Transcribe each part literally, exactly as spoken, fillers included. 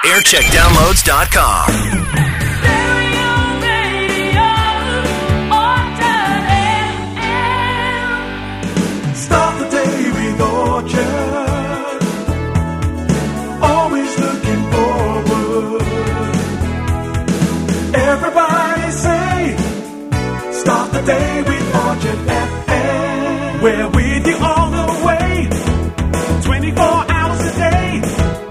aircheck downloads dot com. Start the day with Orchard. Always looking forward. Everybody say, start the day with Orchard F M. We're with you all the way, twenty-four hours a day.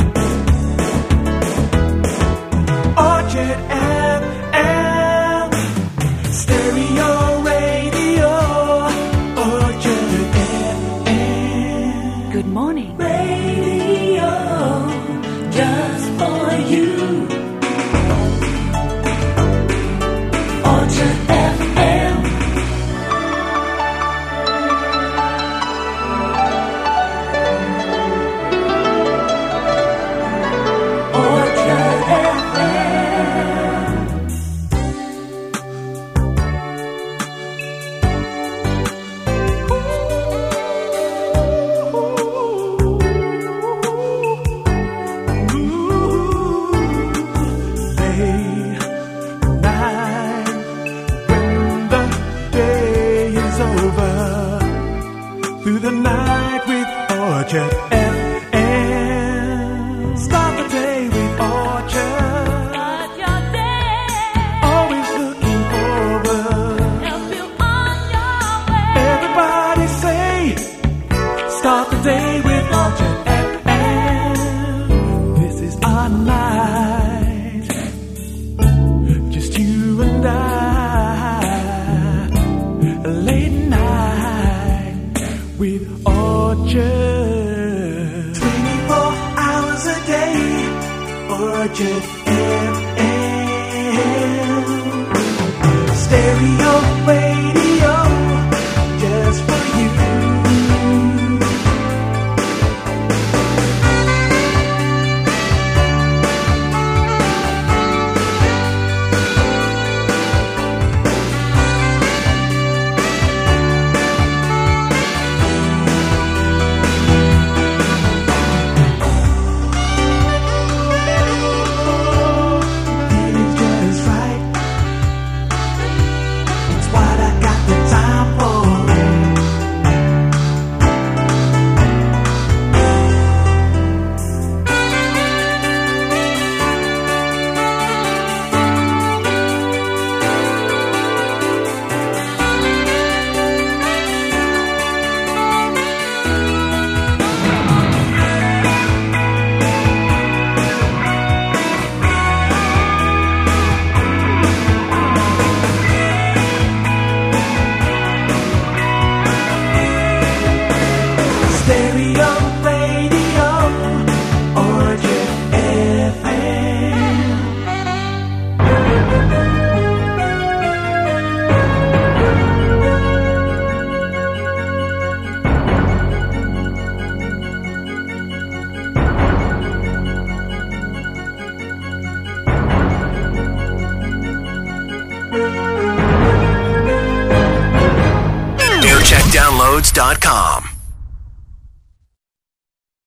Orchard F M, stereo radio. Orchard F M. Good morning. Radio, just for you. Orchard F M. Orchard F M. Day, night, when the day is over, through the night with Orchard F M. Start the day with Orchard. Start your day. Always looking forward. Help you on your way. Everybody say, start the day with Orchard F M. This is our night, just you and I. A late night with Orchard. twenty-four hours a day, Orchard F M. Stereo radio, just for you. It is just right. It's what I got the time for. Stereo radio, Orchard F M. aircheck downloads dot com.